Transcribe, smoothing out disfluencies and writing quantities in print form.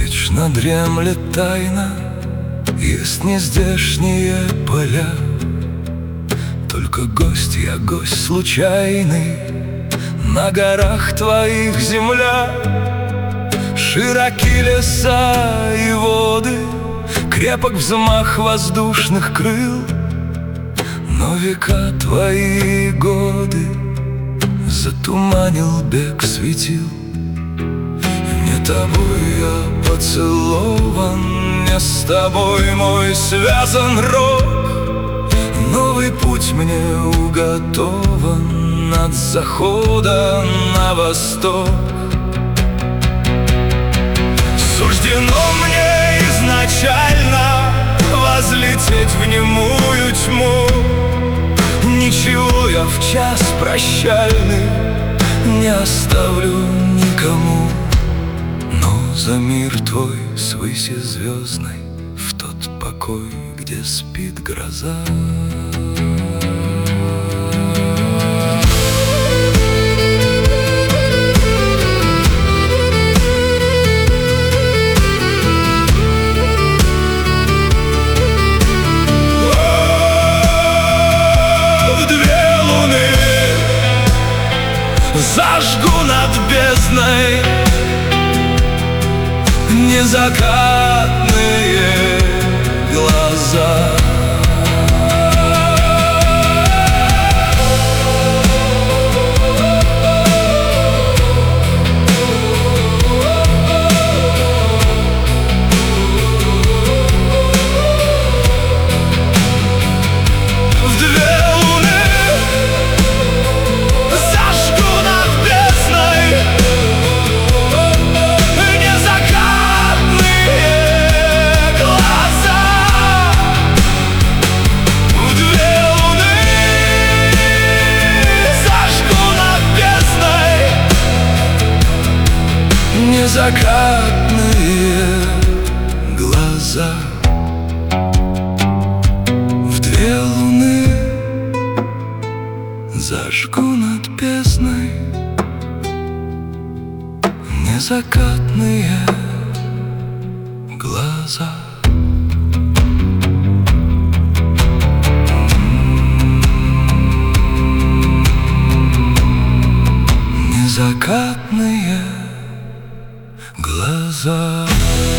Вечно дремлет тайна, есть нездешние поля. Только гость я, гость случайный, на горах твоих земля. Широки леса и воды, крепок взмах воздушных крыл. Но века твои годы затуманил бег светил. Не тобой я поцелован, не с тобой мой связан род. Новый путь мне уготован от захода на восток. Суждено мне изначально возлететь в немую тьму. Ничего я в час прощальный не оставлю никому. Но за мир твой свыси звездной, в тот покой, где спит гроза. Зажгу над бездной незакатные глаза. Закатные глаза. В две луны зажгу над бездной незакатные глаза. Незакатные глаза.